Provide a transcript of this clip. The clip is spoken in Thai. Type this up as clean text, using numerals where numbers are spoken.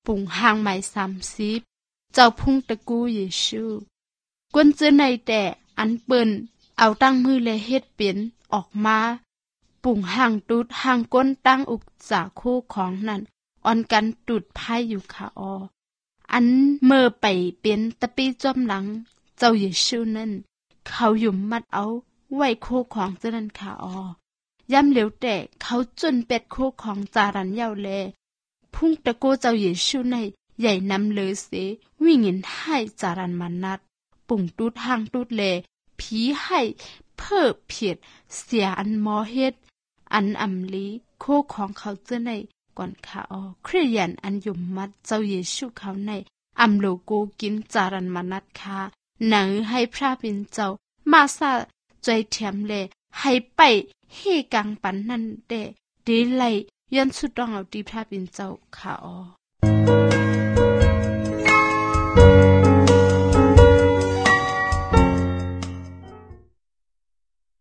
ปุ่งห่างไม้30เจ้าพุ่งตะกูเยซูกวนเจอในแต่อันเปิ้นเอาตั้งมือและเฮ็ดเป็นออกมาปุ่งห่างตุดห่างก้นตั้งอุกจากคู่ของนั้นอ่อนกันตุดไพ่อยู่ค่ะอันเมื่อไปเป็นตะปีจอมหลังเจ้าเยซูนั้นเขาหยุมมัดเอาไว้คู่ของเจ้านั้นค่ะย่ำเหลียวแต่เขาจนเป็ดคู่ของจารันยาวแลพุ่งตะโกเจ้าเยซูในใหญ่นำเลยเสวิ่งเงินให้จารันมานัดปุ่งตุดห่างตุดแลผีให้เพิ่เพียดเสียอันมอเฮ็ดอันอำลีโคของเขาเจ้าในก่อนค่ะคริยันอันยุมมัดเจ้าเยซูเขาในอำโลโกกินจารันมานัดค่ะหนังให้พระเป็นเจ้ามาซาใจเทียมเลให้ไปเฮกังปันนั่นเดไลย้อนสุดต้องเอาดีพระเป็นเจ้าค่ะ